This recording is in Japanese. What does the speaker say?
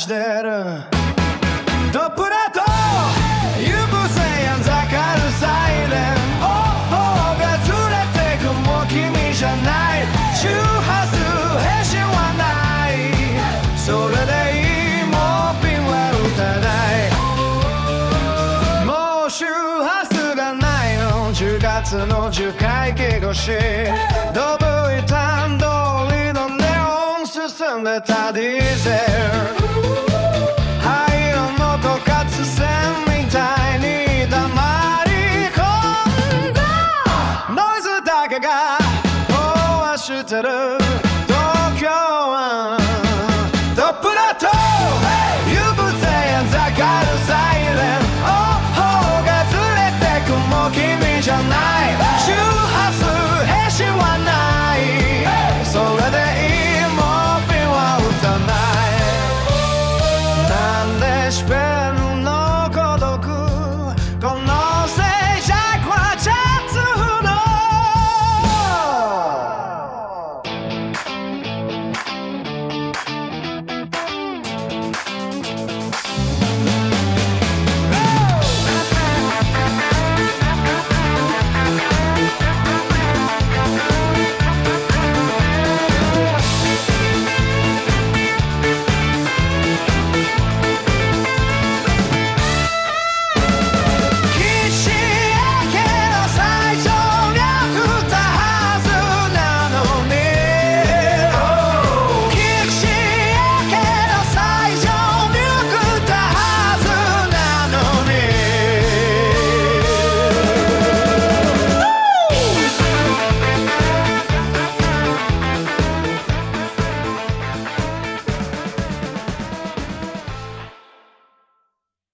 してるドプラとユブセやんざかるサイレン方法がずれてくもう君じゃない周波数返信はないそれでいいもうピンは打たないもう周波数がないの10月の10回忌越しドブ板通りのネオン進んでたディーゼル灰色の枯渇線みたいに黙り込んだノイズだけが壊してる東京湾ドプラと